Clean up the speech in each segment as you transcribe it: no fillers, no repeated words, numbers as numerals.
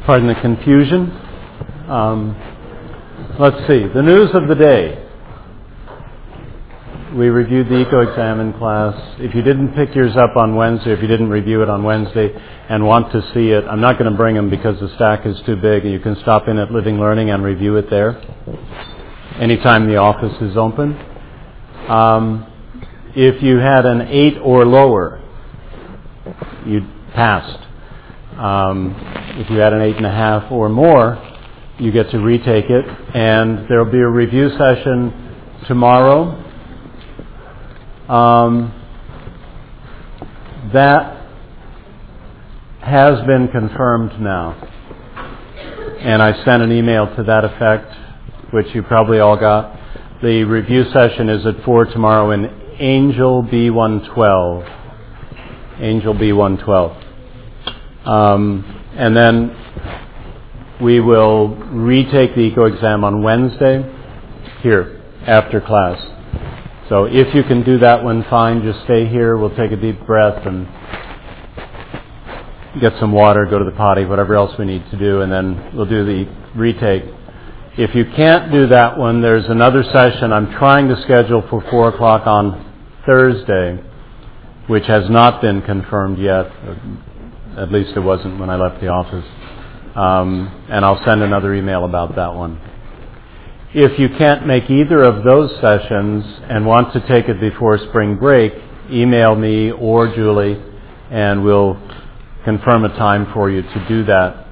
Pardon the confusion. Let's see. The news of the day. We reviewed the eco-exam in class. If you didn't pick yours up on Wednesday, if you didn't review it on Wednesday and want to see it, I'm not going to bring them because the stack is too big. You can stop in at Living Learning and review it there anytime the office is open. If you had an 8 or lower, you passed. If you had an 8.5 or more, you get to retake it. And there will be a review session tomorrow. That has been confirmed now. And I sent an email to that effect, which you probably all got. The review session is at 4 tomorrow in Angel B112. Angel B112. And then we will retake the eco-exam on Wednesday here after class. So if you can do that one, fine. Just stay here. We'll take a deep breath and get some water, go to the potty, whatever else we need to do, and then we'll do the retake. If you can't do that one, there's another session I'm trying to schedule for 4 o'clock on Thursday, which has not been confirmed yet. At least it wasn't when I left the office. And I'll send another email about that one. If you can't make either of those sessions and want to take it before spring break, email me or Julie, and we'll confirm a time for you to do that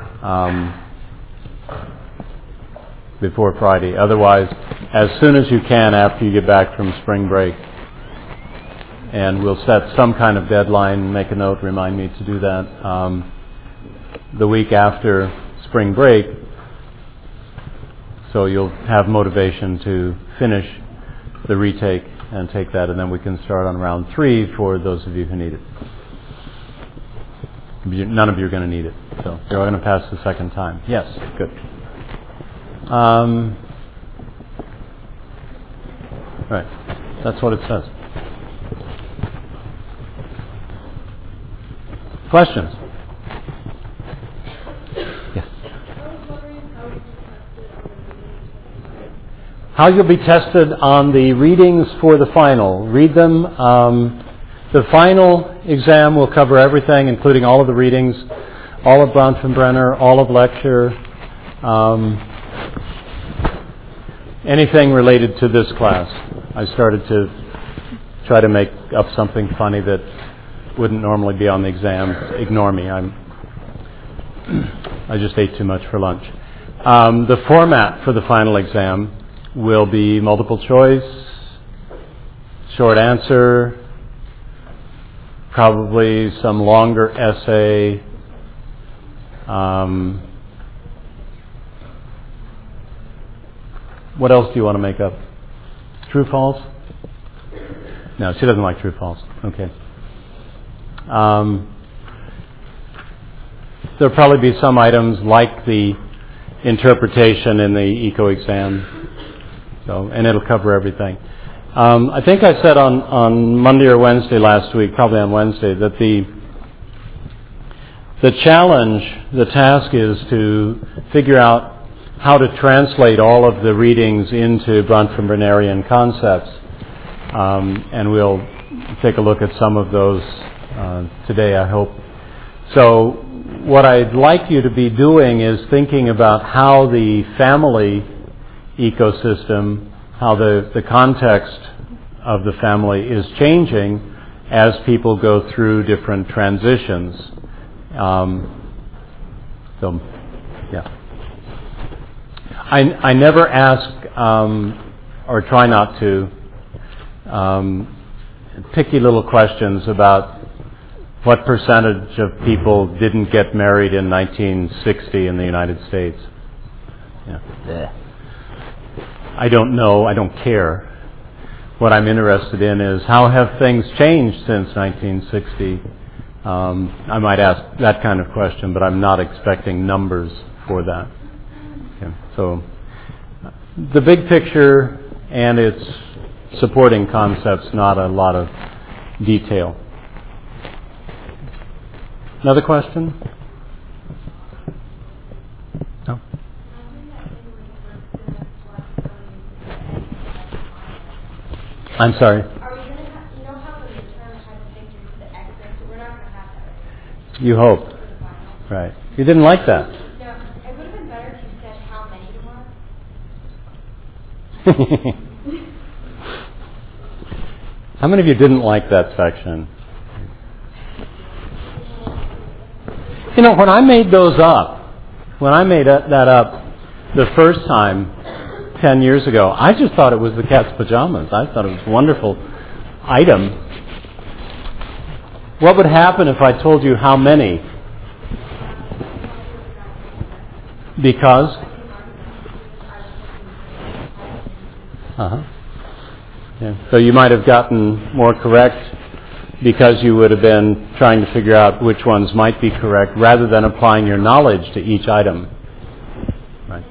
before Friday. Otherwise, as soon as you can after you get back from spring break. And we'll set some kind of deadline, make a note, remind me to do that the week after spring break, so you'll have motivation to finish the retake and take that, and then we can start on round 3 for those of you who need it. None of you are going to need it, so you're all going to pass the second time. Yes, good. Right, that's what it says. Questions? Yes. How you'll be tested on the readings for the final. Read them. The final exam will cover everything, including all of the readings, all of Bronfenbrenner, all of lecture, anything related to this class. I started to try to make up something funny that wouldn't normally be on the exam. Ignore me. I just ate too much for lunch. The format for the final exam will be multiple choice, short answer, probably some longer essay, what else do you want to make up? True, false? No, she doesn't like true, false. Okay. There'll probably be some items like the interpretation in the eco-exam, and it'll cover everything. I think I said on Monday or Wednesday last week, probably on Wednesday, that the challenge, the task is to figure out how to translate all of the readings into Bronfenbrennerian concepts, and we'll take a look at some of those today, I hope. So what I'd like you to be doing is thinking about how the family ecosystem, how the context of the family is changing as people go through different transitions. I never ask, or try not to, picky little questions about what percentage of people didn't get married in 1960 in the United States. Yeah. I don't know. I don't care. What I'm interested in is how have things changed since 1960? I might ask that kind of question, but I'm not expecting numbers for that. Okay. So the big picture and its supporting concepts, not a lot of detail. Another question? I'm sorry? Are we going to have, you know how the midterm has a picture to the exit, so we're not going to have that. You hope. Right. You didn't like that? No, it would have been better if you said how many to mark. How many of you didn't like that section? You know, when I made those up, when I made that up the first time 10 years ago, I just thought it was the cat's pajamas. I thought it was a wonderful item. What would happen if I told you how many? Because? Yeah. So you might have gotten more correct because you would have been trying to figure out which ones might be correct rather than applying your knowledge to each item. Right.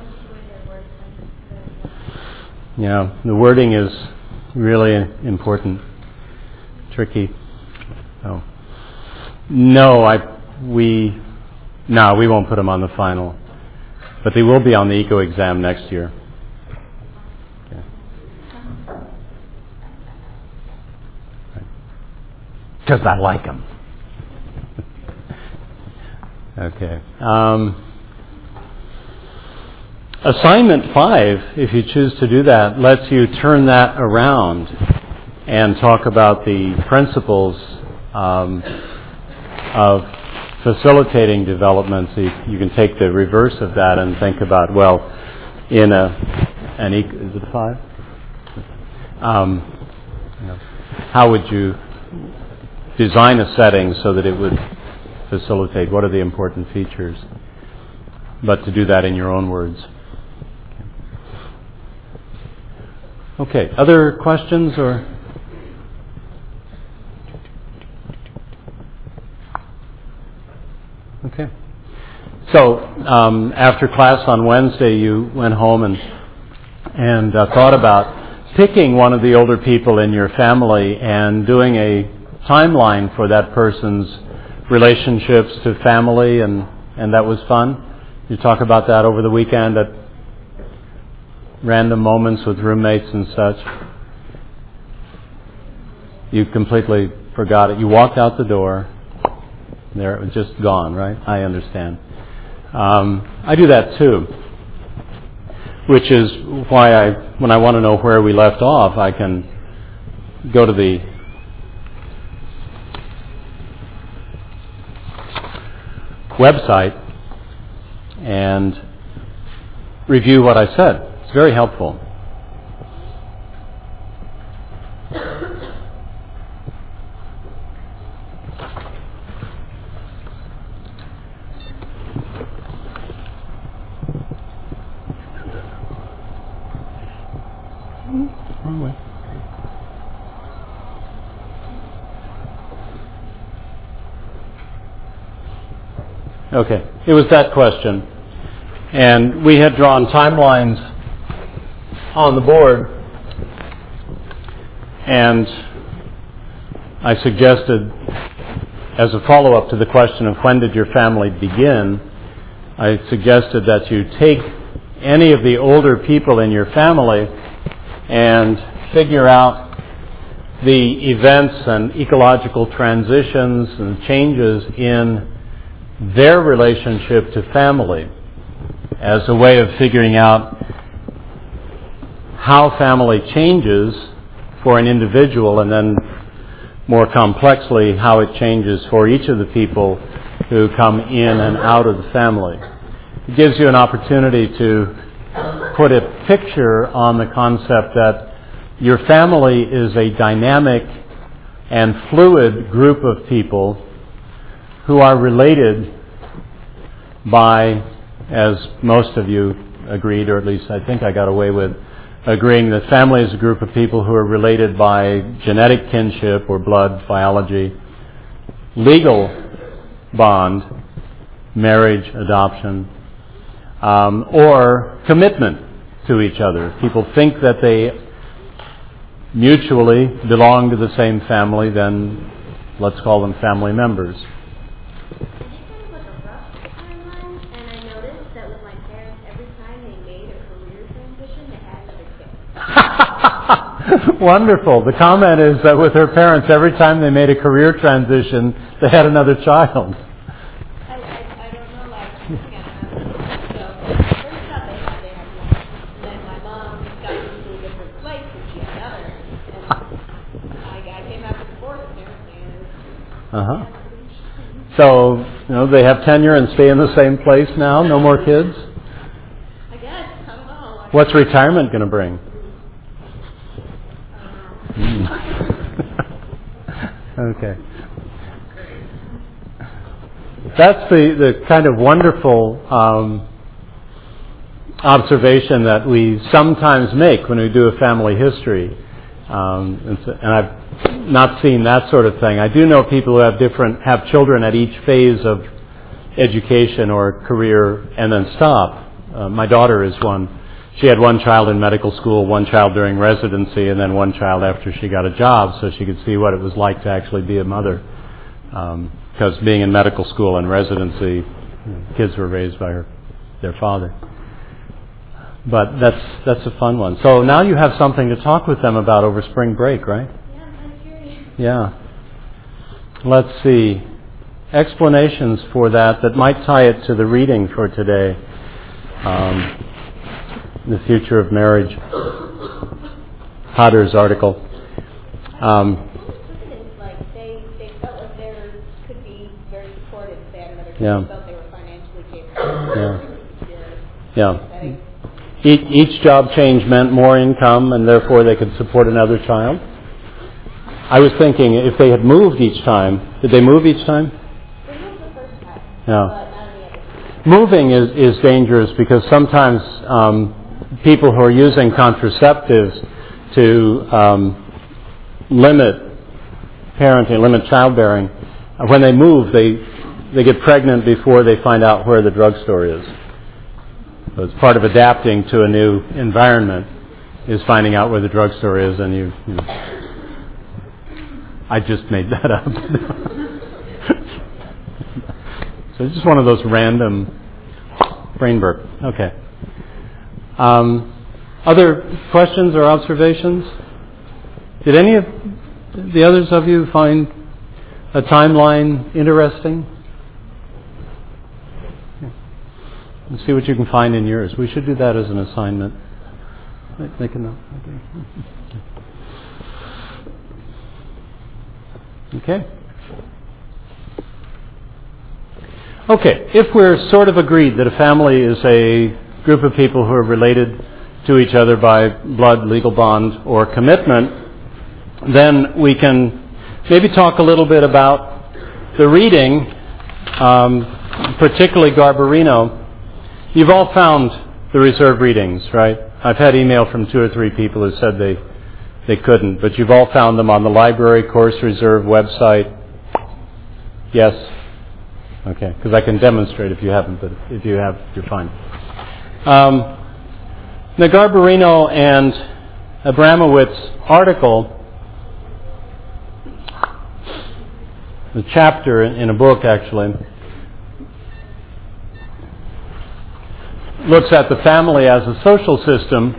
Yeah, the wording is really important. Tricky. Oh. No, we won't put them on the final. But they will be on the ECO exam next year. Because I like them. Okay. Assignment 5, if you choose to do that, lets you turn that around and talk about the principles of facilitating development. So you can take the reverse of that and think about, well, in is it 5? How would you design a setting so that it would facilitate? What are the important features? But to do that in your own words. Okay, other questions or? Okay. So after class on Wednesday, you went home and thought about picking one of the older people in your family and doing a timeline for that person's relationships to family, and that was fun. You talk about that over the weekend at random moments with roommates and such. You completely forgot it. You walked out the door. There, it was just gone, right? I understand. I do that too, which is why when I want to know where we left off, I can go to the website and review what I said. It's very helpful. Wrong way. Okay, it was that question. And we had drawn timelines on the board, and I suggested, as a follow-up to the question of when did your family begin, I suggested that you take any of the older people in your family and figure out the events and ecological transitions and changes in their relationship to family as a way of figuring out how family changes for an individual, and then more complexly how it changes for each of the people who come in and out of the family. It gives you an opportunity to put a picture on the concept that your family is a dynamic and fluid group of people who are related by, as most of you agreed, or at least I think I got away with agreeing, that family is a group of people who are related by genetic kinship or blood biology, legal bond, marriage, adoption, or commitment to each other. People think that they mutually belong to the same family, then let's call them family members. Wonderful. The comment is that with her parents, every time they made a career transition, they had another child. I don't know, like, again, so first job they had one. And then my mom got moved to a different place and she had another. And I came out with divorce apparently. Uh-huh. So, they have tenure and stay in the same place now? No more kids? I guess. I don't know. What's retirement going to bring? Okay. That's the kind of wonderful observation that we sometimes make when we do a family history. And I've not seen that sort of thing. I do know people who have children at each phase of education or career and then stop. My daughter is one. She had one child in medical school, one child during residency, and then one child after she got a job so she could see what it was like to actually be a mother. Because being in medical school and residency, kids were raised by their father. But that's a fun one. So now you have something to talk with them about over spring break, right? Yeah, I'm kind of curious. Yeah. Let's see. Explanations for that might tie it to the reading for today. The Future of Marriage. Potter's article. Like they felt like theirs could be very supportive if they had another kid. Yeah. They felt they were financially capable. Yeah. Each job change meant more income, and therefore they could support another child. I was thinking if they had moved each time. Did they move each time? They moved the first time. Yeah. But not the other. Moving is dangerous because sometimes people who are using contraceptives to limit parenting, limit childbearing, when they move, they get pregnant before they find out where the drugstore is. So it's part of adapting to a new environment is finding out where the drugstore is, and you I just made that up. So it's just one of those random brain burp. Okay. Other questions or observations? Did any of the others of you find a timeline interesting? Let's see what you can find in yours. We should do that as an assignment. Make a note. Okay. Okay. If we're sort of agreed that a family is a group of people who are related to each other by blood, legal bond, or commitment, then we can maybe talk a little bit about the reading, particularly Garbarino. You've all found the reserve readings, right? I've had email from 2 or 3 people who said they couldn't, but you've all found them on the library course reserve website. Yes? Okay, because I can demonstrate if you haven't, but if you have, you're fine. The Garbarino and Abramowitz article, the chapter in a book actually, looks at the family as a social system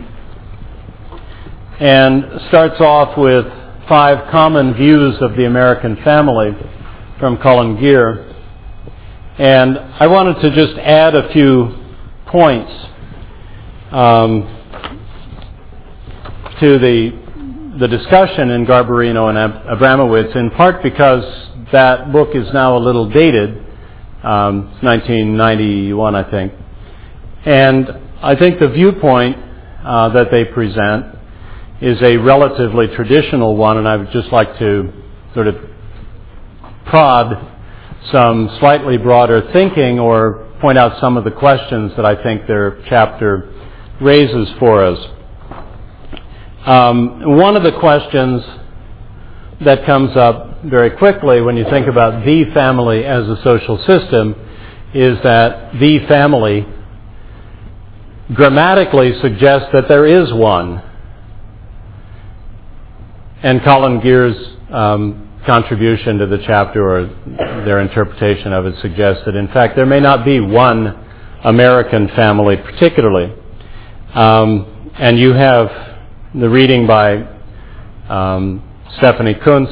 and starts off with 5 common views of the American family from Cullen Gear. And I wanted to just add a few points to the discussion in Garbarino and Abramowitz, in part because that book is now a little dated. It's 1991, I think. And I think the viewpoint that they present is a relatively traditional one, and I would just like to sort of prod some slightly broader thinking or point out some of the questions that I think their chapter raises for us. One of the questions that comes up very quickly when you think about the family as a social system is that the family grammatically suggests that there is one. And Cullen Gear's contribution to the chapter, or their interpretation of it, suggests that in fact there may not be one American family particularly. And you have the reading by Stephanie Kuntz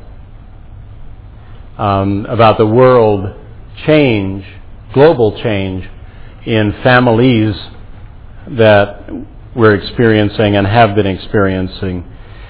about the world change, global change in families that we're experiencing and have been experiencing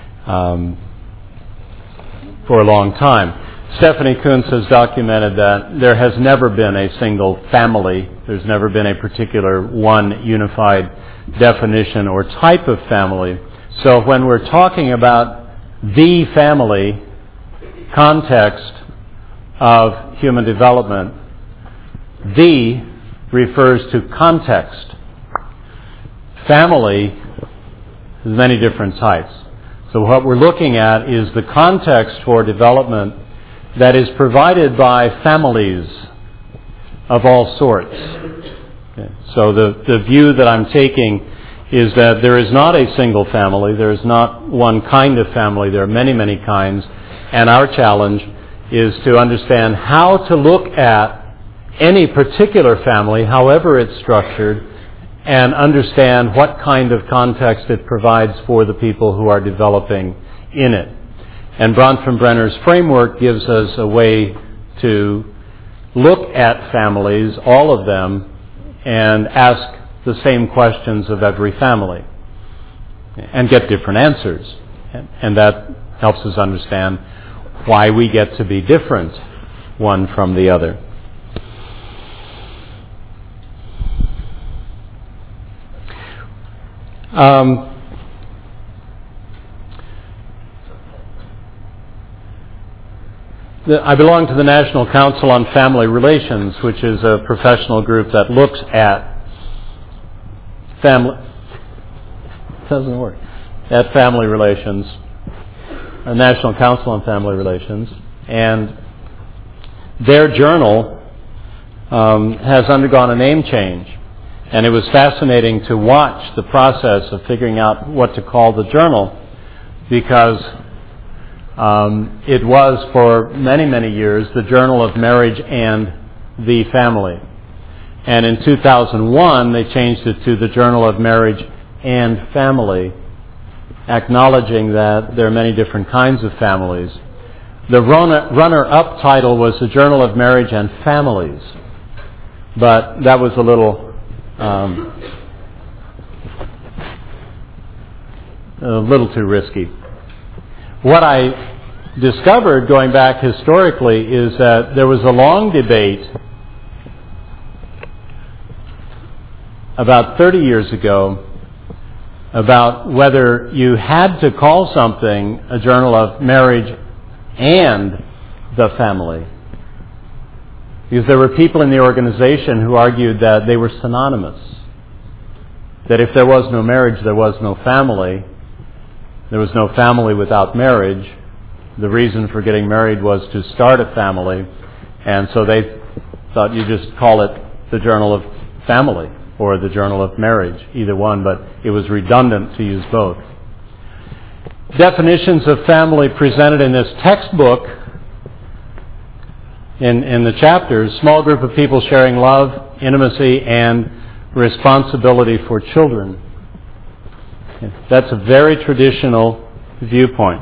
for a long time. Stephanie Kuntz has documented that there has never been a single family. There's never been a particular one unified definition or type of family. So when we're talking about the family context of human development, the refers to context. Family has many different types. So what we're looking at is the context for development that is provided by families of all sorts. Okay. So the view that I'm taking is that there is not a single family, there is not one kind of family, there are many, many kinds, and our challenge is to understand how to look at any particular family, however it's structured, and understand what kind of context it provides for the people who are developing in it. And Bronfenbrenner's framework gives us a way to look at families, all of them, and ask the same questions of every family and get different answers. And that helps us understand why we get to be different one from the other. I belong to the National Council on Family Relations, which is a professional group that looks at family relations, a National Council on Family Relations, and their journal has undergone a name change. And it was fascinating to watch the process of figuring out what to call the journal, because it was for many, many years the Journal of Marriage and the Family. And in 2001, they changed it to the Journal of Marriage and Family, acknowledging that there are many different kinds of families. The runner-up title was the Journal of Marriage and Families, but that was a little too risky. What I discovered, going back historically, is that there was a long debate about 30 years ago about whether you had to call something a Journal of Marriage and the Family. Because there were people in the organization who argued that they were synonymous. That if there was no marriage, there was no family. There was no family without marriage. The reason for getting married was to start a family. And so they thought you just call it the Journal of Family or the Journal of Marriage, either one, but it was redundant to use both. Definitions of family presented in this textbook, in the chapters: small group of people sharing love, intimacy, and responsibility for children. That's a very traditional viewpoint.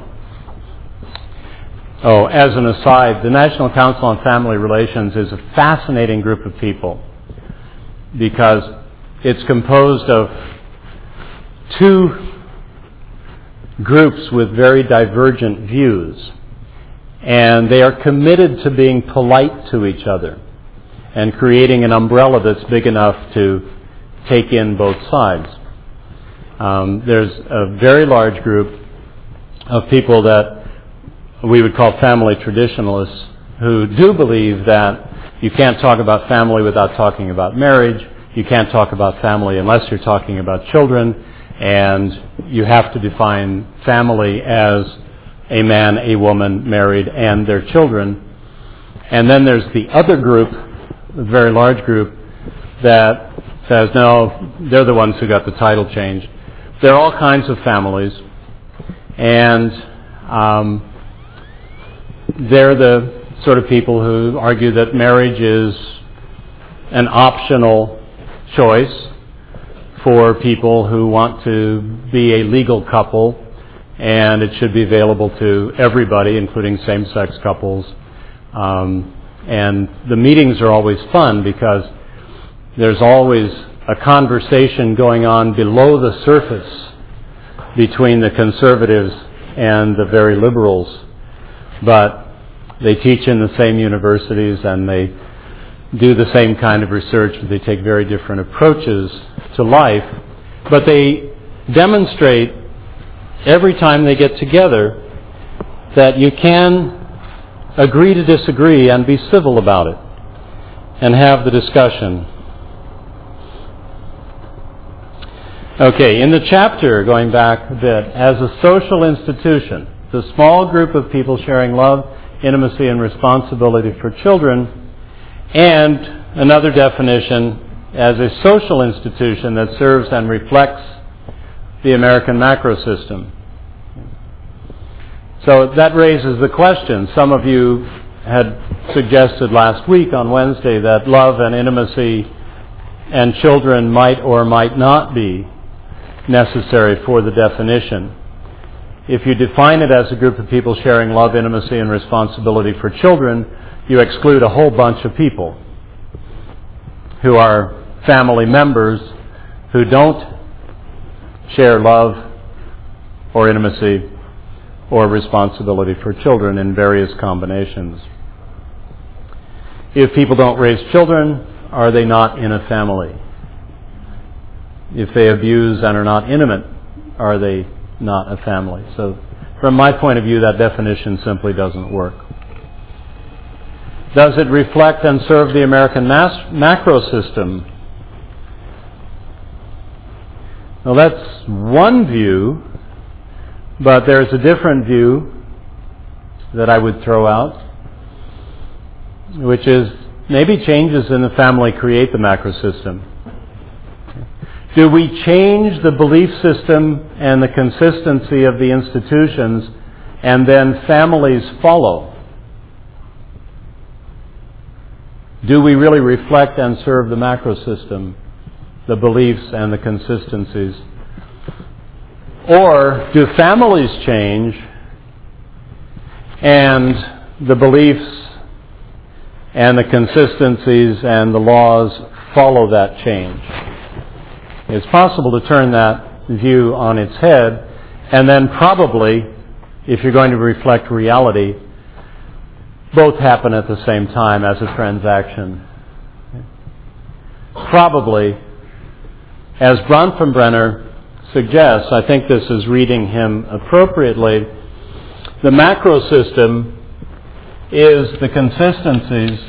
Oh, as an aside, the National Council on Family Relations is a fascinating group of people because it's composed of two groups with very divergent views. And they are committed to being polite to each other and creating an umbrella that's big enough to take in both sides. There's a very large group of people that we would call family traditionalists who do believe that you can't talk about family without talking about marriage. You can't talk about family unless you're talking about children. And you have to define family as a man, a woman, married, and their children. And then there's the other group, a very large group, that says, no, they're the ones who got the title changed. There are all kinds of families, and they're the sort of people who argue that marriage is an optional choice for people who want to be a legal couple and it should be available to everybody, including same-sex couples. And the meetings are always fun because there's always a conversation going on below the surface between the conservatives and the very liberals. But they teach in the same universities and they do the same kind of research, but they take very different approaches to life. But they demonstrate every time they get together that you can agree to disagree and be civil about it and have the discussion. Okay, in the chapter, going back a bit, as a social institution, the small group of people sharing love, intimacy, and responsibility for children, and another definition as a social institution that serves and reflects the American macro system. So that raises the question. Some of you had suggested last week on Wednesday that love and intimacy and children might or might not be necessary for the definition. If you define it as a group of people sharing love, intimacy, and responsibility for children, you exclude a whole bunch of people who are family members who don't share love or intimacy or responsibility for children in various combinations. If people don't raise children, are they not in a family? If they abuse and are not intimate, are they not a family? So from my point of view, that definition simply doesn't work. Does it reflect and serve the American macro system? Well, that's one view, but there's a different view that I would throw out, which is maybe changes in the family create the macro system. Do we change the belief system and the consistency of the institutions, and then families follow? Do we really reflect and serve the macro system, the beliefs and the consistencies? Or do families change and the beliefs and the consistencies and the laws follow that change? It's possible to turn that view on its head, and then probably, if you're going to reflect reality, both happen at the same time as a transaction. Probably, as Bronfenbrenner suggests, I think this is reading him appropriately, the macro system is the consistencies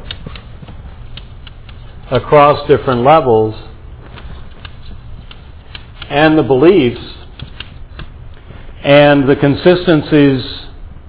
across different levels and the beliefs, and the consistencies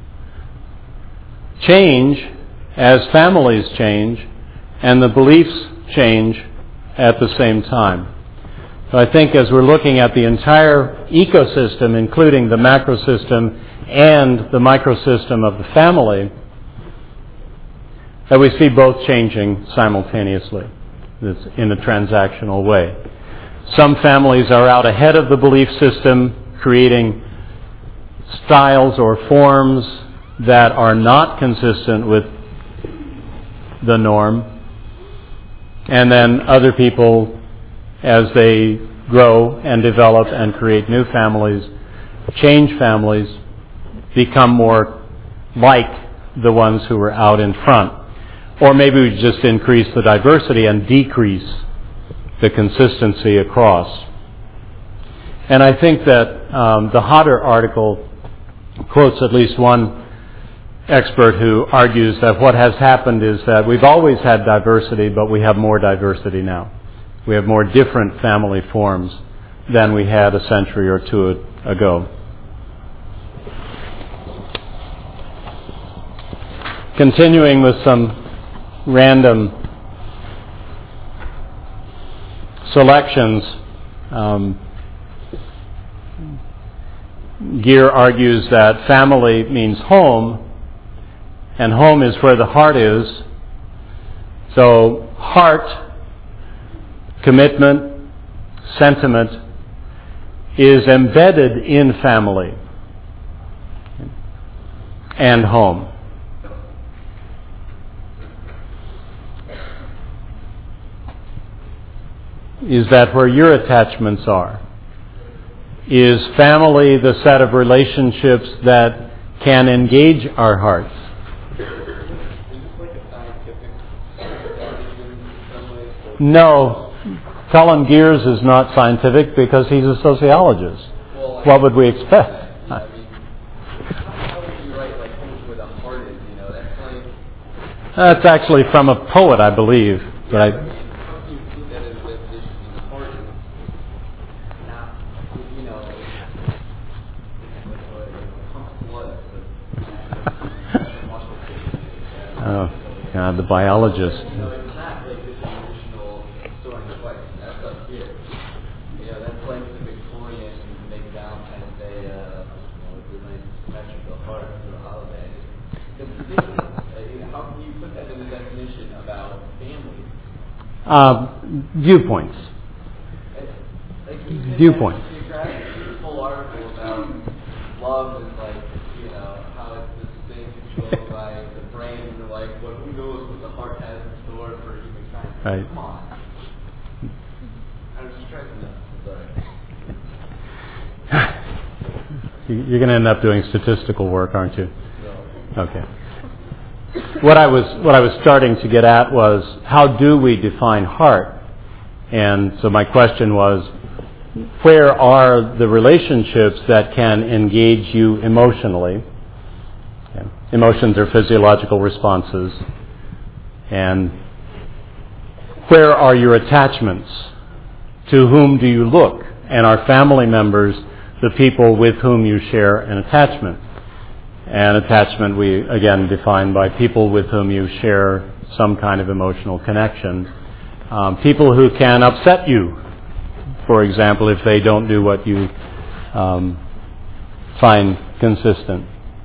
change as families change, and the beliefs change at the same time. So I think as we're looking at the entire ecosystem, including the macro system and the microsystem of the family, that we see both changing simultaneously in a transactional way. Some families are out ahead of the belief system, creating styles or forms that are not consistent with the norm. And then other people, as they grow and develop and create new families, change families, become more like the ones who were out in front. Or maybe we just increase the diversity and decrease the consistency across. And I think that the Hodder article quotes at least one expert who argues that what has happened is that we've always had diversity, but we have more diversity now. We have more different family forms than we had a century or two ago. Continuing with some random selections, Geer argues that family means home, and home is where the heart is. So heart, commitment, sentiment is embedded in family. and home. Is that where your attachments are? Is family the set of relationships that can engage our hearts? No. Cullen Gears is not scientific because he's a sociologist. What would we expect? That's actually from a poet, I believe. But oh, God, the biologist. Viewpoints. Viewpoints. Full article about love is like, how it's this thing controlled by the brain, and like, what who knows what the heart has in store for humankind. Right. Come on. I was just trying to. Sorry. You're going to end up doing statistical work, aren't you? No. Okay. What I was starting to get at was, how do we define heart? And so my question was, where are the relationships that can engage you emotionally? Okay. Emotions are physiological responses. And where are your attachments? To whom do you look? And are family members the people with whom you share an attachment? And attachment we, again, define by people with whom you share some kind of emotional connection. People who can upset you, for example, if they don't do what you find consistent.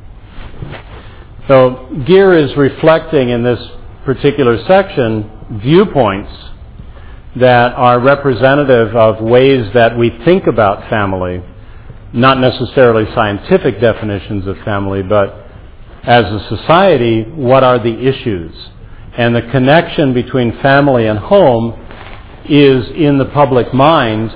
So Gear is reflecting in this particular section viewpoints that are representative of ways that we think about family, not necessarily scientific definitions of family, but as a society, what are the issues? And the connection between family and home is in the public mind.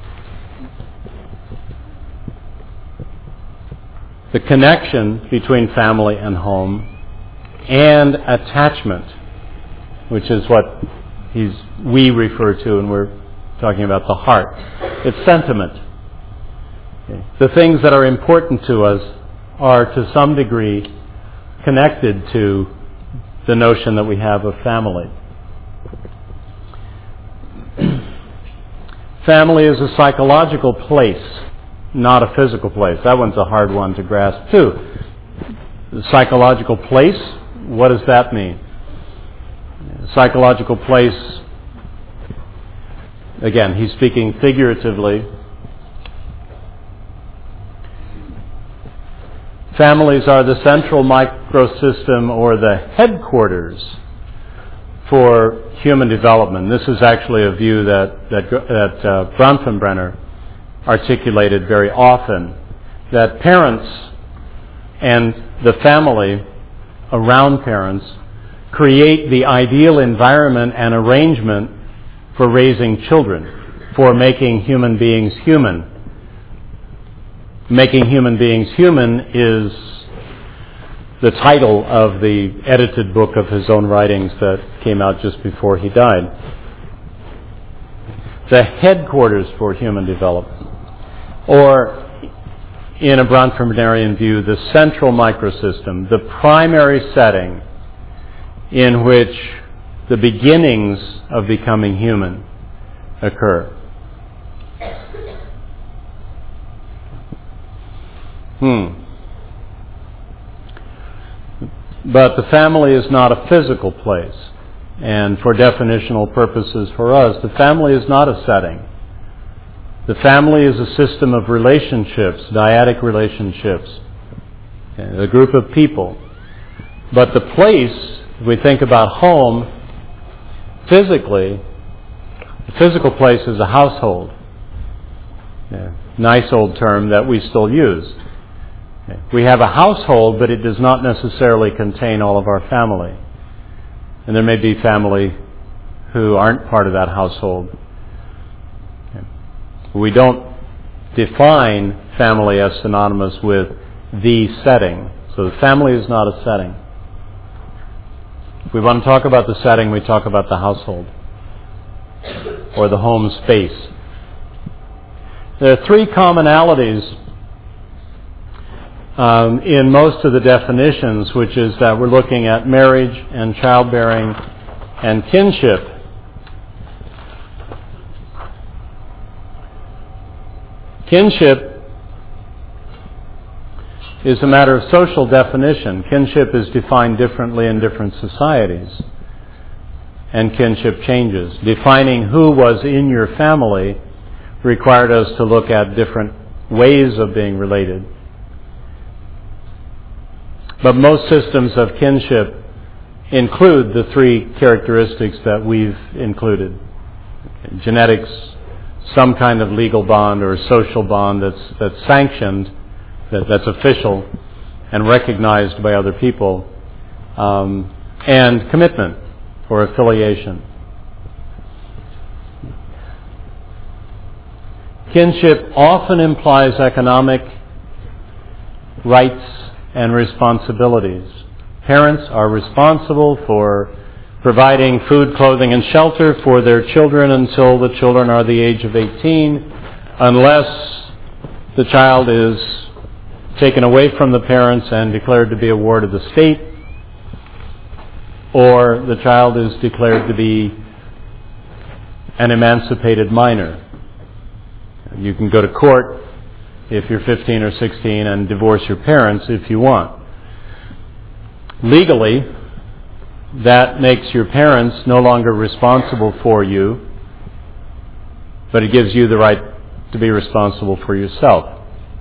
The connection between family and home and attachment, which is what we refer to when we're talking about the heart. It's sentiment. Okay. The things that are important to us are to some degree connected to the notion that we have of family. Family is a psychological place, not a physical place. That one's a hard one to grasp too. The psychological place, what does that mean? Psychological place, again, he's speaking figuratively. Families are the central microsystem or the headquarters for human development. This is actually a view that Bronfenbrenner articulated very often, that parents and the family around parents create the ideal environment and arrangement for raising children, for making human beings human. Making Human Beings Human is the title of the edited book of his own writings that came out just before he died. The headquarters for human development. Or, in a Bronfenbrenerian view, the central microsystem, the primary setting in which the beginnings of becoming human occur. But the family is not a physical place. And for definitional purposes for us, the family is not a setting. The family is a system of relationships, dyadic relationships, a group of people. But the place, if we think about home, physically, the physical place is a household. Nice old term that we still use. We have a household, but it does not necessarily contain all of our family. And there may be family who aren't part of that household. We don't define family as synonymous with the setting. So the family is not a setting. If we want to talk about the setting, we talk about the household or the home space. There are three commonalities in most of the definitions, which is that we're looking at marriage and childbearing and kinship. Kinship is a matter of social definition. Kinship is defined differently in different societies, and kinship changes. Defining who was in your family required us to look at different ways of being related. But most systems of kinship include the three characteristics that we've included. Genetics, some kind of legal bond or social bond that's sanctioned, that's official and recognized by other people, and commitment or affiliation. Kinship often implies economic rights and responsibilities. Parents are responsible for providing food, clothing, and shelter for their children until the children are the age of 18, unless the child is taken away from the parents and declared to be a ward of the state, or the child is declared to be an emancipated minor. You can go to court if you're 15 or 16 and divorce your parents if you want. Legally, that makes your parents no longer responsible for you, but it gives you the right to be responsible for yourself.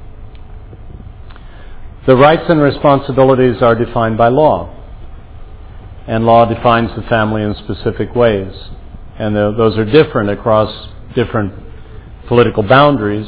The rights and responsibilities are defined by law, and law defines the family in specific ways, and those are different across different political boundaries,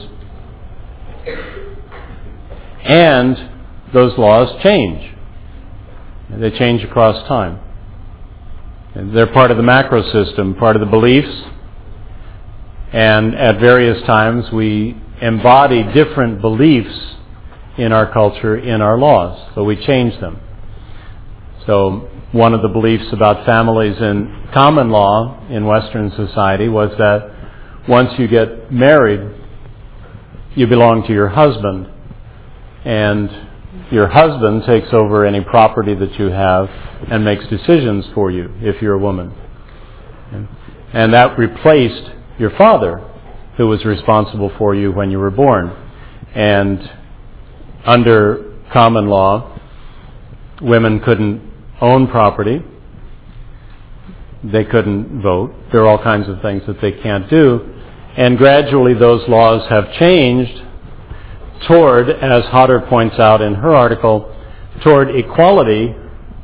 and those laws change. They change across time. And they're part of the macro system, part of the beliefs, and at various times we embody different beliefs in our culture, in our laws, so we change them. So one of the beliefs about families in common law in Western society was that once you get married, you belong to your husband, and your husband takes over any property that you have and makes decisions for you if you're a woman. And that replaced your father, who was responsible for you when you were born. And under common law, women couldn't own property. They couldn't vote. There are all kinds of things that they can't do. And gradually those laws have changed toward, as Hodder points out in her article, toward equality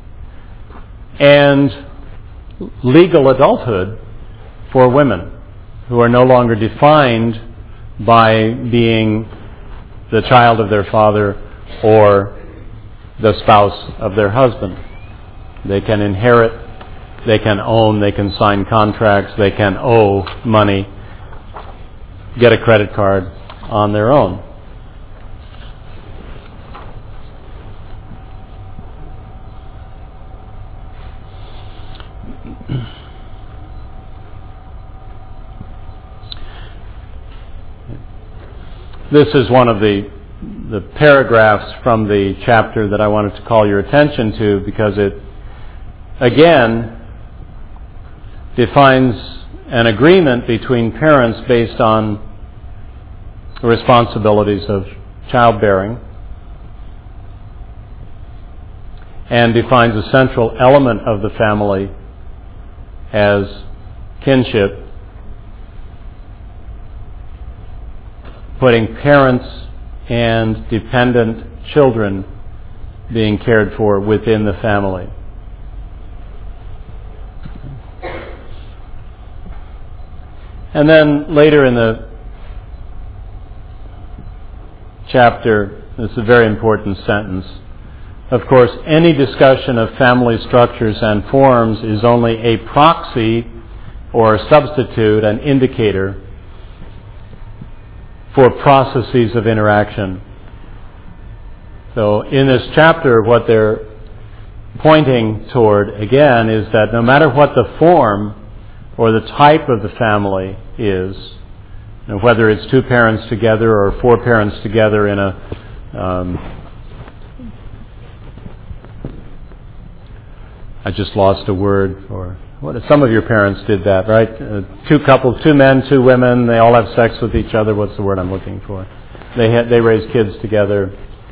and legal adulthood for women who are no longer defined by being the child of their father or the spouse of their husband. They can inherit, they can own, they can sign contracts, they can owe money, get a credit card on their own. This is one of the paragraphs from the chapter that I wanted to call your attention to, because it, again, defines an agreement between parents based on the responsibilities of childbearing, and defines a central element of the family as kinship, putting parents and dependent children being cared for within the family. And then later in the chapter, This is a very important sentence. Of course, any discussion of family structures and forms is only a proxy or a substitute, an indicator for processes of interaction. So in this chapter, what they're pointing toward, again, is that no matter what the form or the type of the family is, whether it's two parents together or four parents together in a I just lost a word for what. Some of your parents did that, right? Two couples, two men, two women. They all have sex with each other. What's the word I'm looking for? They raise kids together.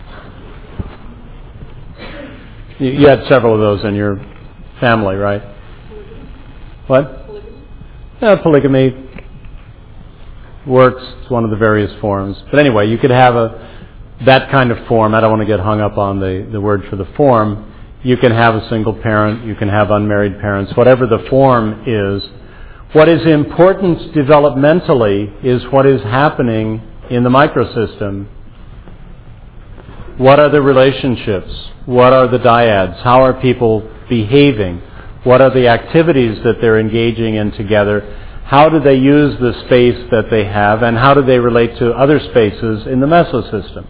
You had several of those in your family, right? What? Polygamy works. It's one of the various forms. But anyway, you could have that kind of form. I don't want to get hung up on the word for the form. You can have a single parent, you can have unmarried parents, whatever the form is. What is important developmentally is what is happening in the microsystem. What are the relationships? What are the dyads? How are people behaving? What are the activities that they're engaging in together? How do they use the space that they have, and how do they relate to other spaces in the mesosystem?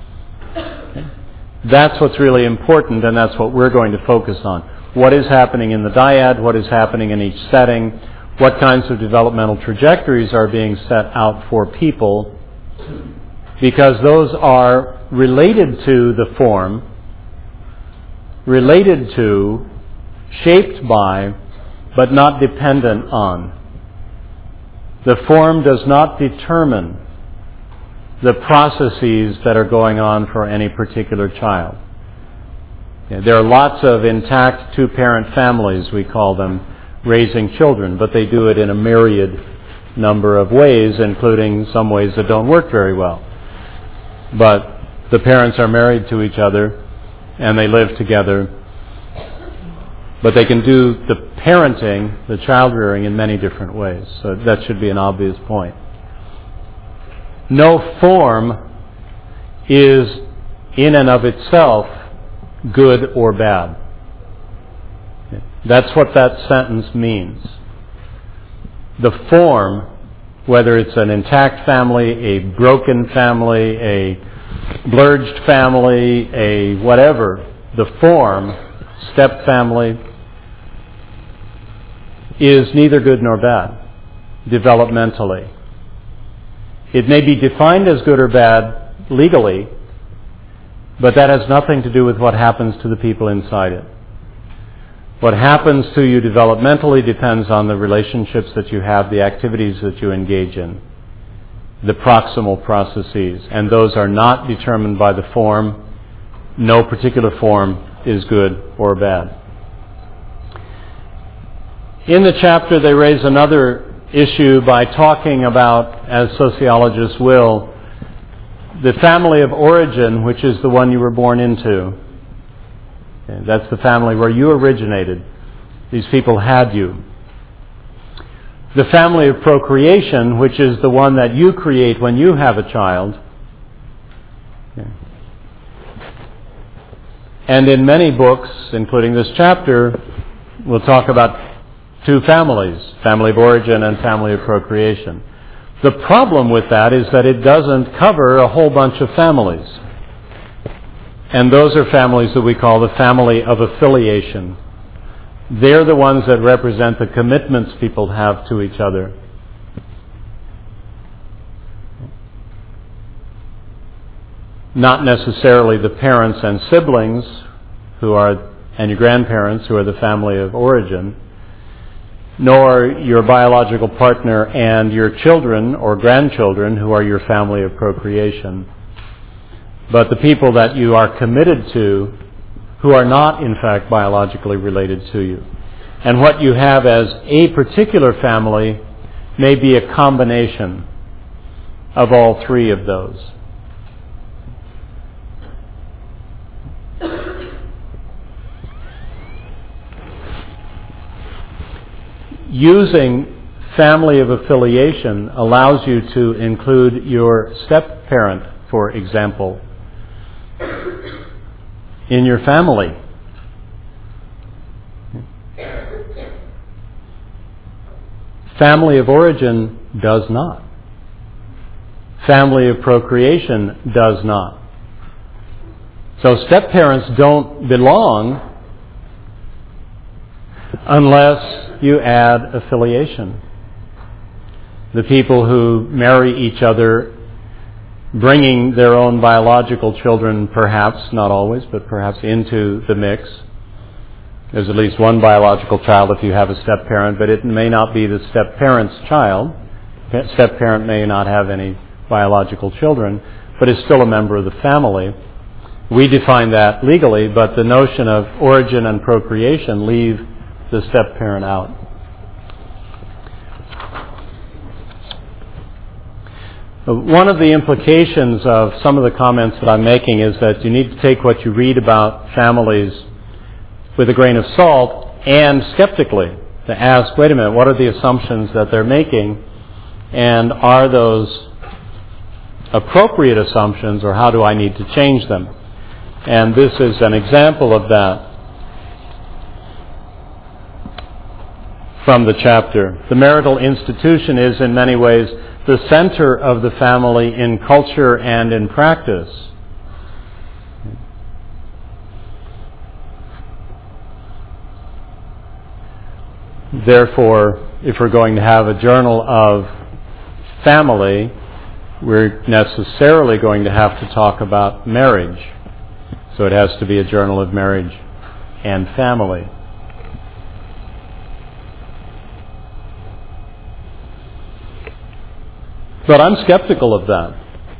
That's what's really important, and that's what we're going to focus on. What is happening in the dyad? What is happening in each setting? What kinds of developmental trajectories are being set out for people? Because those are related to the form, related to, shaped by, but not dependent on. The form does not determine the processes that are going on for any particular child. There are lots of intact two-parent families, we call them, raising children, but they do it in a myriad number of ways, including some ways that don't work very well. But the parents are married to each other, and they live together, but they can do the parenting, the child rearing, in many different ways. So that should be an obvious point. No form is in and of itself good or bad. That's what that sentence means. The form, whether it's an intact family, a broken family, a blurged family, a whatever, the form, step family, is neither good nor bad, developmentally. It may be defined as good or bad legally, but that has nothing to do with what happens to the people inside it. What happens to you developmentally depends on the relationships that you have, the activities that you engage in, the proximal processes, and those are not determined by the form. No particular form is good or bad. In the chapter, they raise another issue by talking about, as sociologists will, the family of origin, which is the one you were born into. Okay, that's the family where you originated. These people had you. The family of procreation, which is the one that you create when you have a child. Okay. And in many books, including this chapter, we'll talk about two families, family of origin and family of procreation. The problem with that is that it doesn't cover a whole bunch of families. And those are families that we call the family of affiliation. They're the ones that represent the commitments people have to each other. Not necessarily the parents and siblings and your grandparents who are the family of origin, nor your biological partner and your children or grandchildren who are your family of procreation, but the people that you are committed to who are not in fact biologically related to you. And what you have as a particular family may be a combination of all three of those. Using family of affiliation allows you to include your step-parent, for example, in your family. Family of origin does not. Family of procreation does not. So step-parents don't belong unless you add affiliation. The people who marry each other, bringing their own biological children, perhaps, not always, but perhaps into the mix. There's at least one biological child if you have a step-parent, but it may not be the step-parent's child. Step-parent may not have any biological children, but is still a member of the family. We define that legally, but the notion of origin and procreation leave the step-parent out. One of the implications of some of the comments that I'm making is that you need to take what you read about families with a grain of salt and skeptically to ask, wait a minute, what are the assumptions that they're making, and are those appropriate assumptions, or how do I need to change them? And this is an example of that from the chapter. The marital institution is in many ways the center of the family in culture and in practice. Therefore, if we're going to have a journal of family, we're necessarily going to have to talk about marriage. So it has to be a journal of marriage and family. But I'm skeptical of that.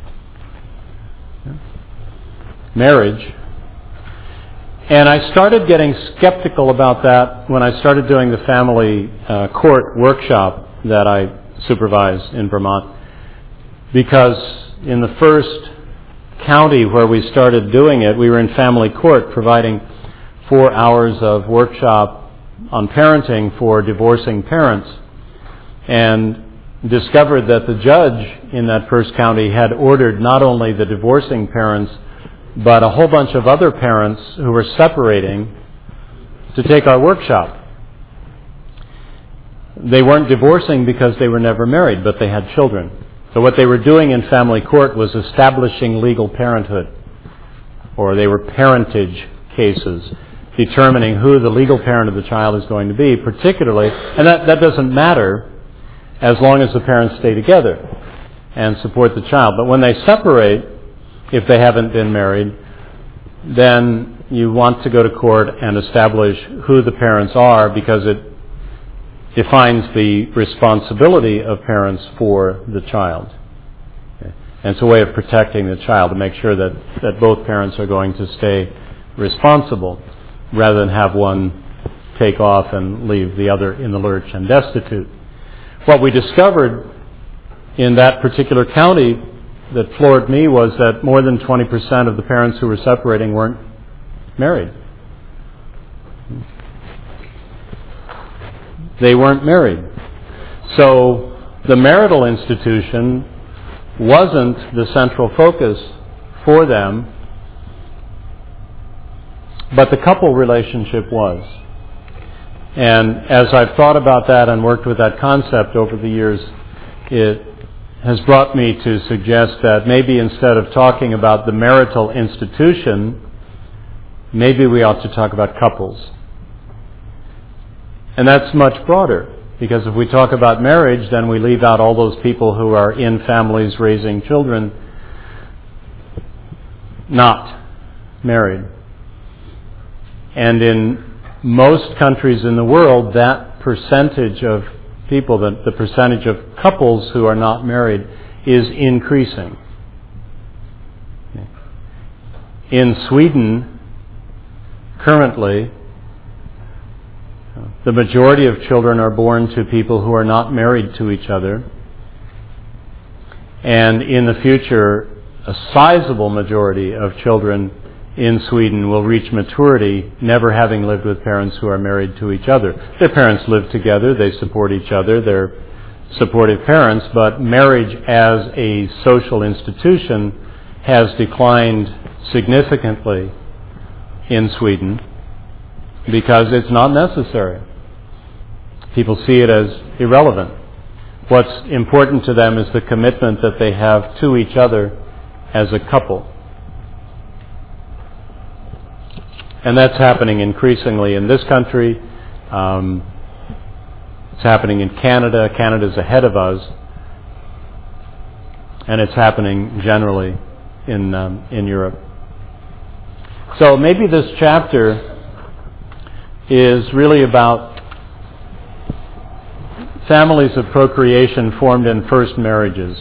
Marriage. And I started getting skeptical about that when I started doing the family court workshop that I supervise in Vermont. Because in the first county where we started doing it, we were in family court providing 4 hours of workshop on parenting for divorcing parents, and discovered that the judge in that first county had ordered not only the divorcing parents, but a whole bunch of other parents who were separating to take our workshop. They weren't divorcing because they were never married, but they had children. So what they were doing in family court was establishing legal parenthood, or they were parentage cases, determining who the legal parent of the child is going to be, particularly, and that doesn't matter as long as the parents stay together and support the child. But when they separate, if they haven't been married, then you want to go to court and establish who the parents are, because it defines the responsibility of parents for the child. Okay. And it's a way of protecting the child, to make sure that both parents are going to stay responsible, rather than have one take off and leave the other in the lurch and destitute. What we discovered in that particular county that floored me was that more than 20% of the parents who were separating weren't married. They weren't married. So the marital institution wasn't the central focus for them, but the couple relationship was. And as I've thought about that and worked with that concept over the years, it has brought me to suggest that maybe instead of talking about the marital institution, maybe we ought to talk about couples. And that's much broader, because if we talk about marriage, then we leave out all those people who are in families raising children not married. And in most countries in the world, that percentage of people, the percentage of couples who are not married, is increasing. In Sweden, currently, the majority of children are born to people who are not married to each other. And in the future, a sizable majority of children in Sweden will reach maturity never having lived with parents who are married to each other. Their parents live together, they support each other, they're supportive parents, but marriage as a social institution has declined significantly in Sweden because it's not necessary. People see it as irrelevant. What's important to them is the commitment that they have to each other as a couple. And that's happening increasingly in this country. It's happening in Canada. Canada's ahead of us. And it's happening generally in Europe. So maybe this chapter is really about families of procreation formed in first marriages.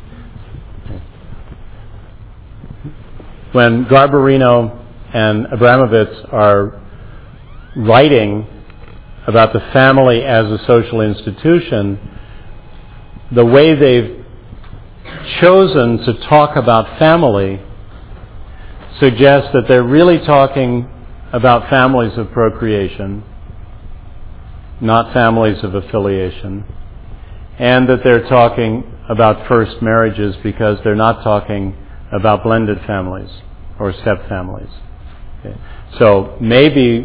When Garbarino and Abramovitz are writing about the family as a social institution, the way they've chosen to talk about family suggests that they're really talking about families of procreation, not families of affiliation, and that they're talking about first marriages because they're not talking about blended families or step families. Okay. So maybe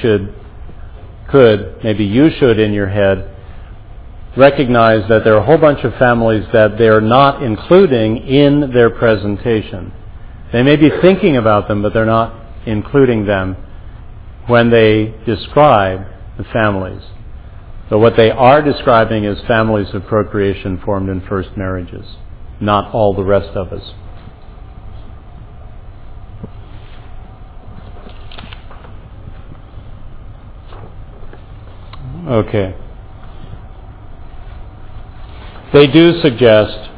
maybe you should in your head recognize that there are a whole bunch of families that they're not including in their presentation. They may be thinking about them, but they're not including them when they describe the families. So what they are describing is families of procreation formed in first marriages, not all the rest of us. Okay. They do suggest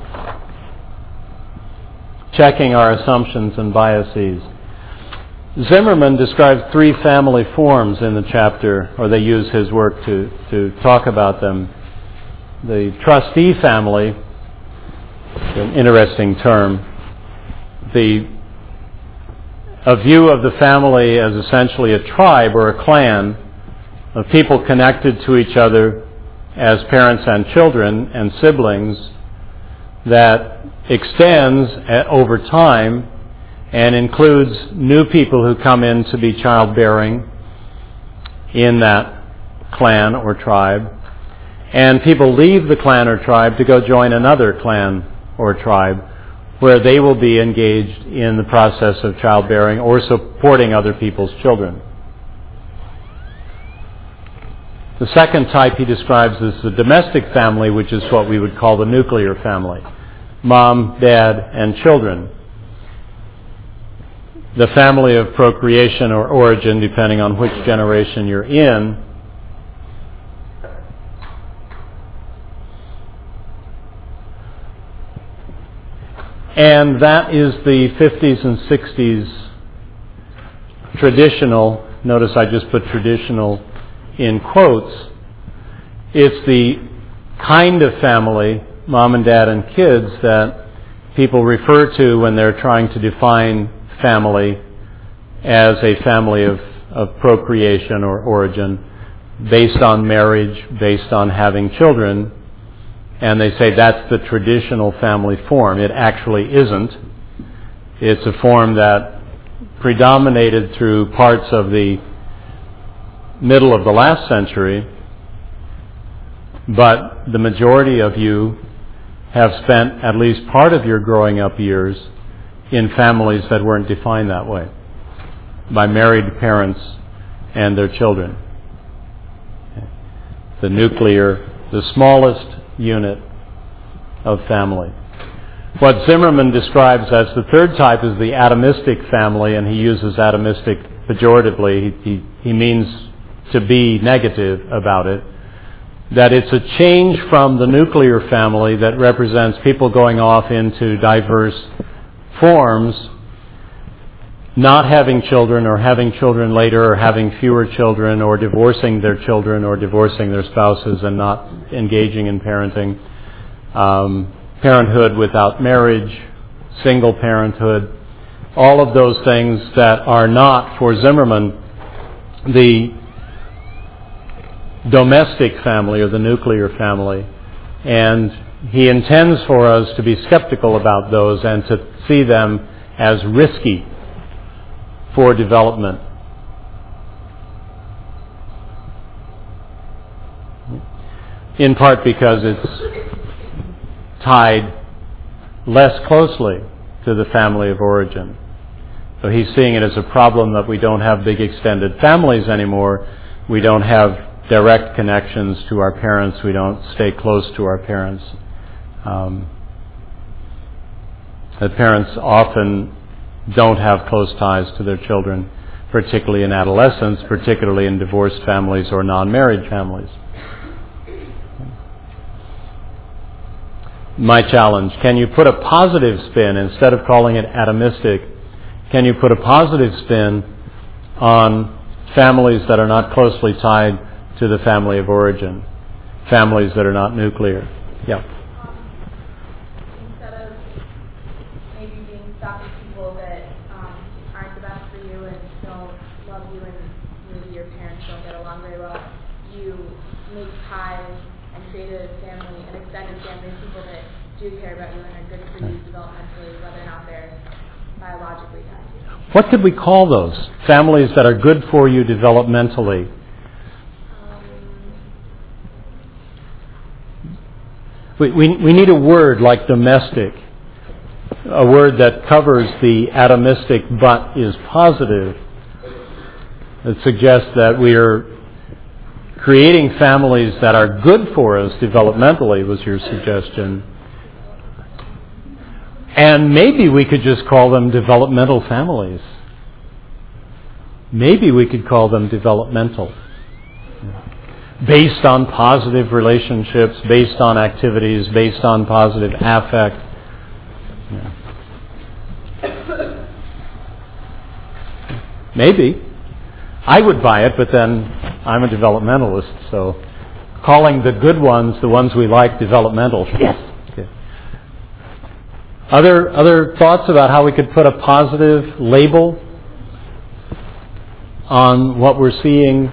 checking our assumptions and biases. Zimmerman describes 3 family forms in the chapter, or they use his work to talk about them. The trustee family, an interesting term, a view of the family as essentially a tribe or a clan of people connected to each other as parents and children and siblings that extends over time and includes new people who come in to be childbearing in that clan or tribe. And people leave the clan or tribe to go join another clan or tribe where they will be engaged in the process of childbearing or supporting other people's children. The second type he describes is the domestic family, which is what we would call the nuclear family. Mom, dad, and children. The family of procreation or origin, depending on which generation you're in. And that is the 50s and 60s traditional, notice I just put traditional in quotes. It's the kind of family, mom and dad and kids, that people refer to when they're trying to define family as a family of procreation or origin based on marriage, based on having children. And they say that's the traditional family form. It actually isn't. It's a form that predominated through parts of the middle of the last century, but the majority of you have spent at least part of your growing up years in families that weren't defined that way by married parents and their children. The nuclear, the smallest unit of family. What Zimmerman describes as the third type is the atomistic family, and he uses atomistic pejoratively. He means to be negative about it, that it's a change from the nuclear family that represents people going off into diverse forms, not having children or having children later or having fewer children or divorcing their children or divorcing their spouses and not engaging in parenting, parenthood without marriage, single parenthood, all of those things that are not, for Zimmerman, the domestic family or the nuclear family. And he intends for us to be skeptical about those and to see them as risky for development. In part because it's tied less closely to the family of origin. So he's seeing it as a problem that we don't have big extended families anymore. We don't have direct connections to our parents. We don't stay close to our parents. That parents often don't have close ties to their children, particularly in adolescence, particularly in divorced families or non-married families. My challenge, can you put a positive spin, instead of calling it atomistic, can you put a positive spin on families that are not closely tied to the family of origin, families that are not nuclear? Yeah. Instead of maybe being stuck with people that aren't the best for you and don't love you and maybe your parents don't get along very well, you make ties and create a family, an extended family of people that do care about you and are good for you developmentally, whether or not they're biologically tied to you. What could we call those? Families that are good for you developmentally. We need a word like domestic, a word that covers the atomistic but is positive. It suggests that we are creating families that are good for us developmentally, was your suggestion. And maybe we could just call them developmental families. Maybe we could call them developmental. Based on positive relationships, based on activities, based on positive affect. Maybe. I would buy it, but then I'm a developmentalist, so calling the good ones, the ones we like, developmental. Yes. Okay. Other thoughts about how we could put a positive label on what we're seeing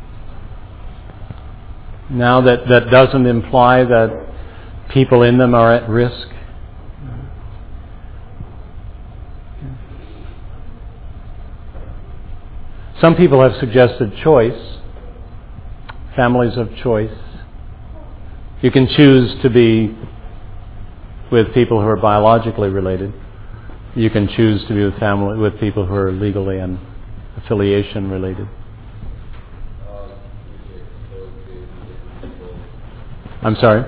now that doesn't imply that people in them are at risk? Some people have suggested choice, families of choice. You can choose to be with people who are biologically related. You can choose to be with people who are legally and affiliation related. I'm sorry?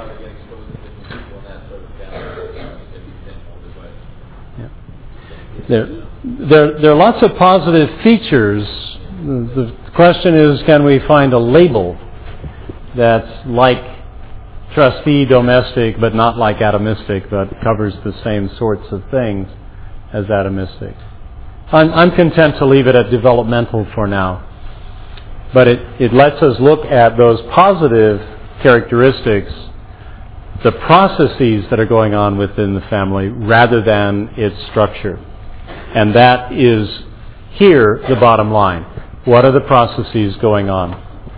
There are lots of positive features. The question is, can we find a label that's like trustee domestic but not like atomistic, but covers the same sorts of things as atomistic? I'm content to leave it at developmental for now. But it lets us look at those positive characteristics, the processes that are going on within the family, rather than its structure. And that is here the bottom line. What are the processes going on?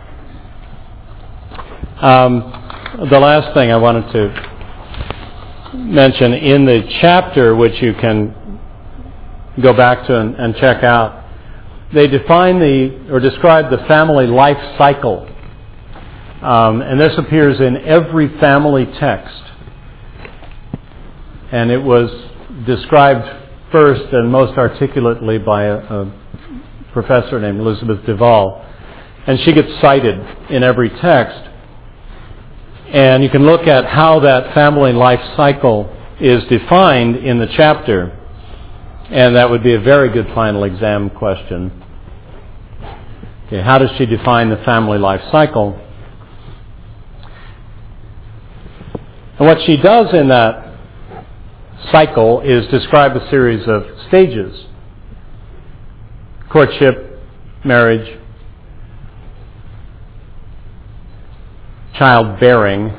The last thing I wanted to mention in the chapter, which you can go back to and check out, they define describe the family life cycle. And this appears in every family text. And it was described first and most articulately by a professor named Elizabeth Duvall. And she gets cited in every text. And you can look at how that family life cycle is defined in the chapter. And that would be a very good final exam question. Okay, how does she define the family life cycle? And what she does in that cycle is describe a series of stages: courtship, marriage, childbearing,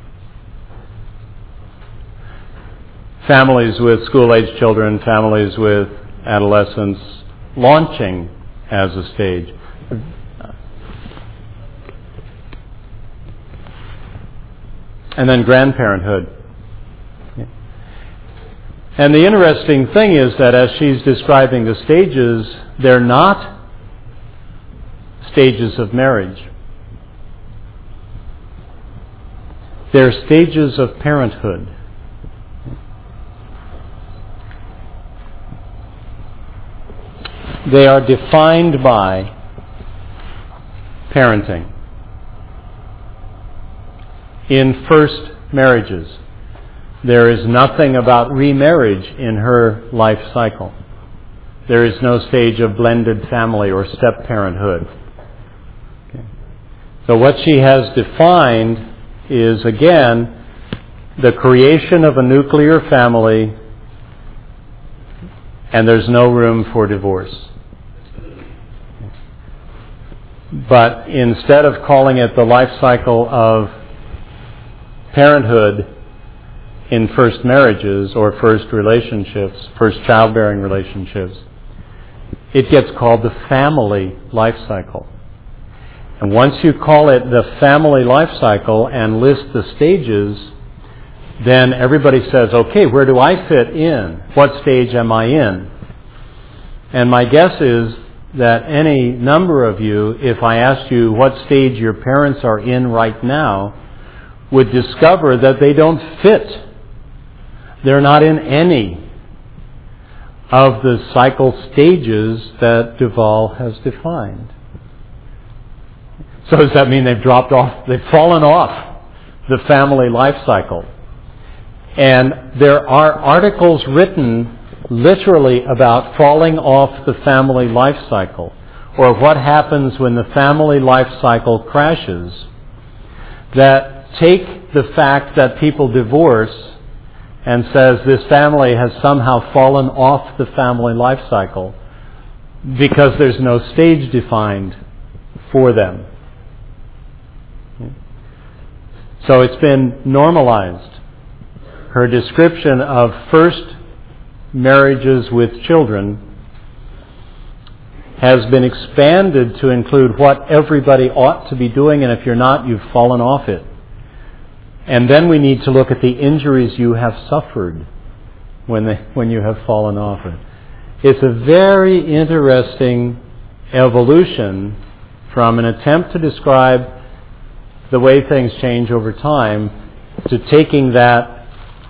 families with school-age children, families with adolescents, launching as a stage. And then grandparenthood. And the interesting thing is that as she's describing the stages, they're not stages of marriage. They're stages of parenthood. They are defined by parenting. In first marriages, there is nothing about remarriage in her life cycle. There is no stage of blended family or step-parenthood. Okay. So what she has defined is, again, the creation of a nuclear family, and there's no room for divorce. But instead of calling it the life cycle of parenthood in first marriages or first relationships, first childbearing relationships, it gets called the family life cycle. And once you call it the family life cycle and list the stages, then everybody says, okay, where do I fit in? What stage am I in? And my guess is that any number of you, if I asked you what stage your parents are in right now, would discover that they don't fit. They're not in any of the cycle stages that Duval has defined. So does that mean they've dropped off, they've fallen off the family life cycle? And there are articles written literally about falling off the family life cycle, or what happens when the family life cycle crashes, that take the fact that people divorce and says this family has somehow fallen off the family life cycle because there's no stage defined for them. So it's been normalized. Her description of first marriages with children has been expanded to include what everybody ought to be doing, and if you're not, you've fallen off it. And then we need to look at the injuries you have suffered when you have fallen off it. It's a very interesting evolution from an attempt to describe the way things change over time to taking that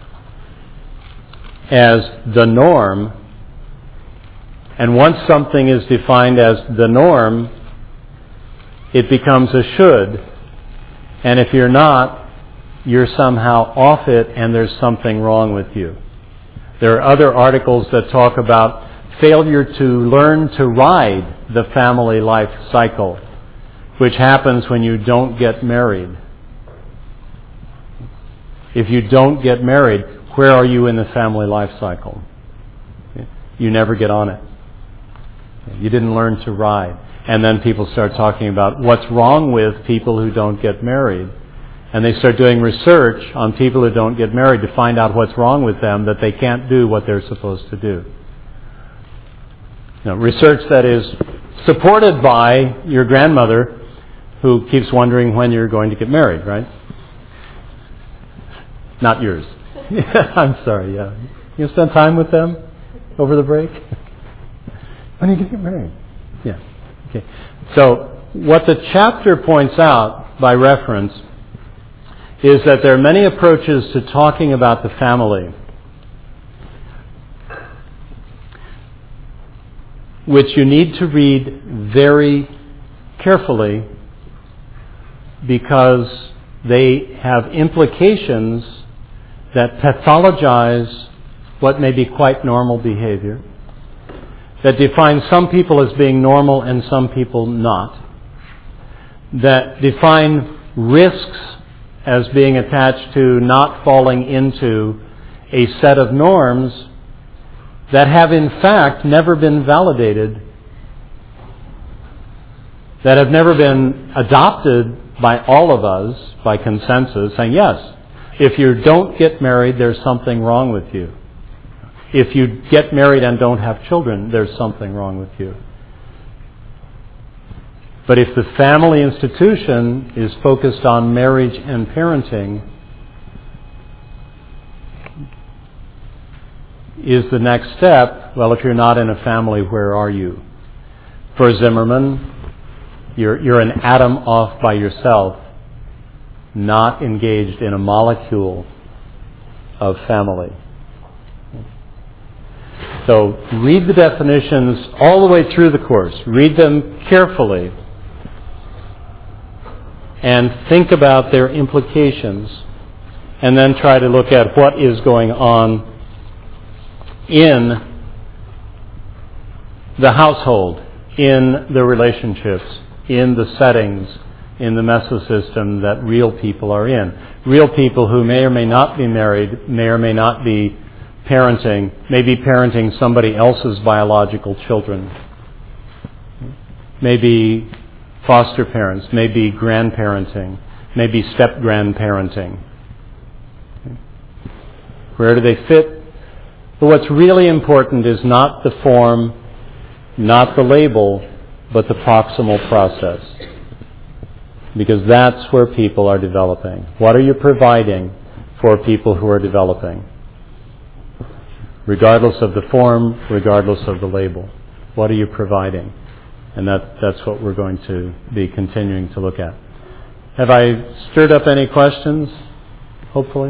as the norm. And once something is defined as the norm, it becomes a should. And if you're not, you're somehow off it and there's something wrong with you. There are other articles that talk about failure to learn to ride the family life cycle, which happens when you don't get married. If you don't get married, where are you in the family life cycle? You never get on it. You didn't learn to ride. And then people start talking about what's wrong with people who don't get married. And they start doing research on people who don't get married to find out what's wrong with them, that they can't do what they're supposed to do. Research that is supported by your grandmother, who keeps wondering when you're going to get married, right? Not yours. I'm sorry, yeah. You spend time with them over the break? When are you going to get married? Yeah. Okay. So, what the chapter points out by reference is that there are many approaches to talking about the family which you need to read very carefully because they have implications that pathologize what may be quite normal behavior, that define some people as being normal and some people not, that define risks as being attached to not falling into a set of norms that have in fact never been validated, that have never been adopted by all of us by consensus, saying, yes, if you don't get married, there's something wrong with you. If you get married and don't have children, there's something wrong with you. But if the family institution is focused on marriage and parenting, is the next step, well, if you're not in a family, where are you? For Zimmerman, you're an atom off by yourself, not engaged in a molecule of family. So read the definitions all the way through the course. Read them carefully and think about their implications, and then try to look at what is going on in the household, in the relationships, in the settings, in the mesosystem that real people are in. Real people who may or may not be married, may or may not be parenting, may be parenting somebody else's biological children, may be foster parents, may be grandparenting, may be step-grandparenting. Where do they fit? But what's really important is not the form, not the label, but the proximal process. Because that's where people are developing. What are you providing for people who are developing? Regardless of the form, regardless of the label. What are you providing? And that's what we're going to be continuing to look at. Have I stirred up any questions? Hopefully.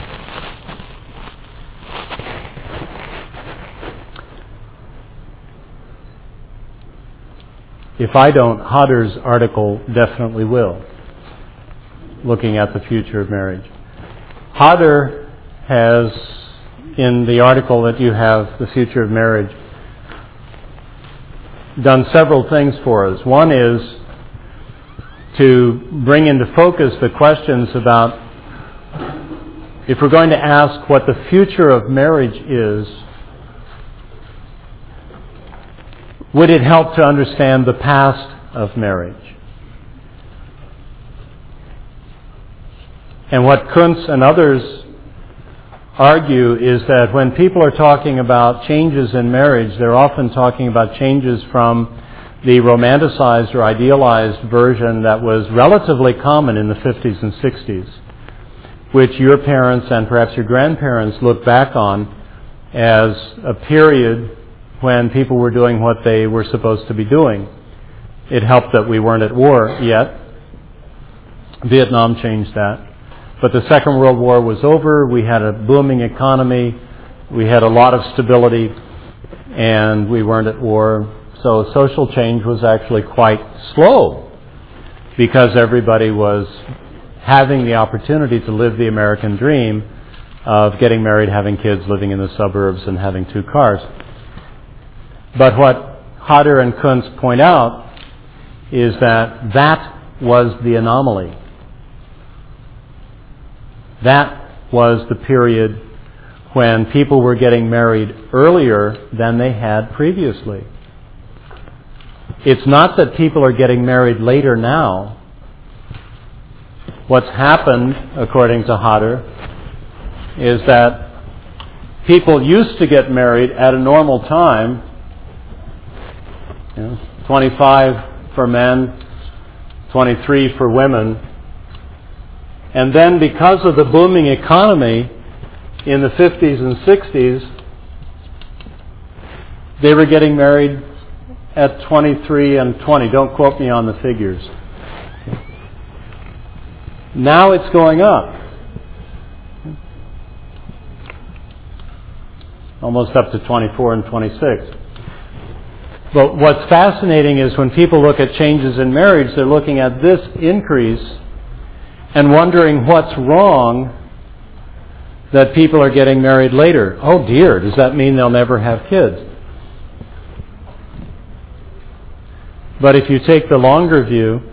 If I don't, Hodder's article definitely will, looking at the future of marriage. Hodder has, in the article that you have, The Future of Marriage, done several things for us. One is to bring into focus the questions about, if we're going to ask what the future of marriage is, would it help to understand the past of marriage? And what Kuntz and others argue is that when people are talking about changes in marriage, they're often talking about changes from the romanticized or idealized version that was relatively common in the 50s and 60s, which your parents and perhaps your grandparents look back on as a period when people were doing what they were supposed to be doing. It helped that we weren't at war yet. Vietnam changed that. But the Second World War was over. We had a booming economy. We had a lot of stability, and we weren't at war. So social change was actually quite slow because everybody was having the opportunity to live the American dream of getting married, having kids, living in the suburbs, and having 2 cars. But what Hodder and Kuntz point out is that that was the anomaly. That was the period when people were getting married earlier than they had previously. It's not that people are getting married later now. What's happened, according to Hodder, is that people used to get married at a normal time, 25 for men, 23 for women. And then because of the booming economy in the 50s and 60s, they were getting married at 23 and 20. Don't quote me on the figures. Now it's going up. Almost up to 24 and 26. But what's fascinating is when people look at changes in marriage, they're looking at this increase and wondering what's wrong that people are getting married later. Oh dear, does that mean they'll never have kids? But if you take the longer view,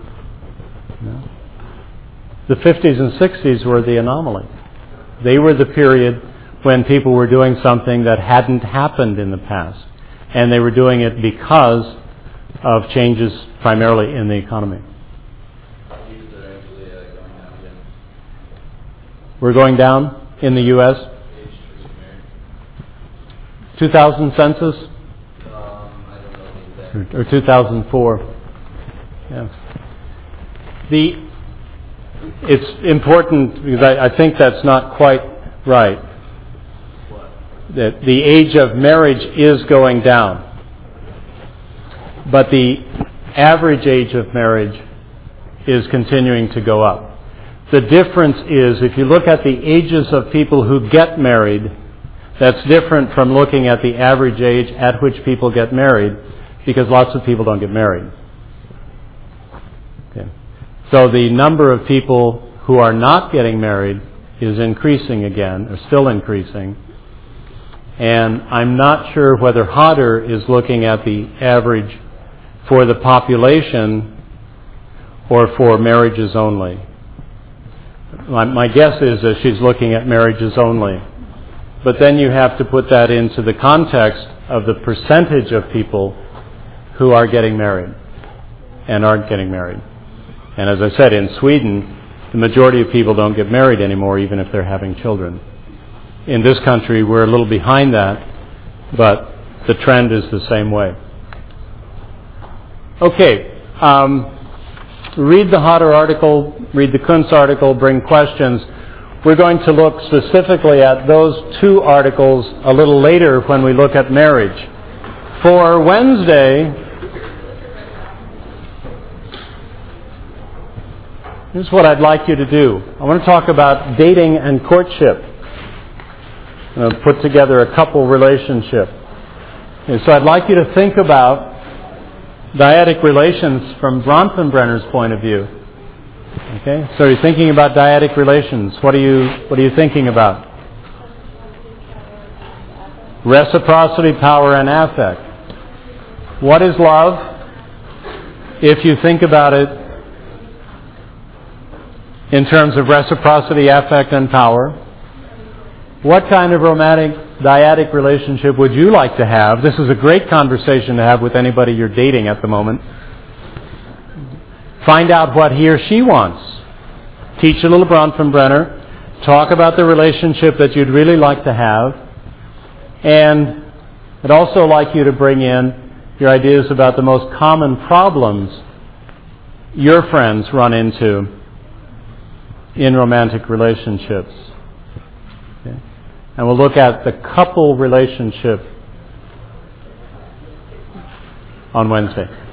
the 50s and 60s were the anomaly. They were the period when people were doing something that hadn't happened in the past. And they were doing it because of changes primarily in the economy. We're going down in the U.S. 2000 census? Or 2004. Yeah. It's important because I think that's not quite right. That the age of marriage is going down. but the average age of marriage is continuing to go up. The difference is, if you look at the ages of people who get married, that's different from looking at the average age at which people get married, because lots of people don't get married. Okay. So the number of people who are not getting married is increasing again, or still increasing. And I'm not sure whether Hodder is looking at the average for the population or for marriages only. My guess is that she's looking at marriages only. But then you have to put that into the context of the percentage of people who are getting married and aren't getting married. And as I said, in Sweden, the majority of people don't get married anymore, even if they're having children. In this country, we're a little behind that, but the trend is the same way. Okay. Read the Hodder article, read the Kuntz article, bring questions. We're going to look specifically at those two articles a little later when we look at marriage. For Wednesday, here's what I'd like you to do. I want to talk about dating and courtship. I'm going to put together a couple relationship. And so I'd like you to think about dyadic relations from Bronfenbrenner's point of view. Okay? So you're thinking about dyadic relations. What are you thinking about? Reciprocity, power, and affect. What is love? If you think about it in terms of reciprocity, affect, and power, what kind of romantic dyadic relationship would you like to have? This is a great conversation to have with anybody you're dating at the moment. Find out what he or she wants. Teach a little Bronfenbrenner. Talk about the relationship that you'd really like to have. And I'd also like you to bring in your ideas about the most common problems your friends run into in romantic relationships. Okay. And we'll look at the couple relationship on Wednesday.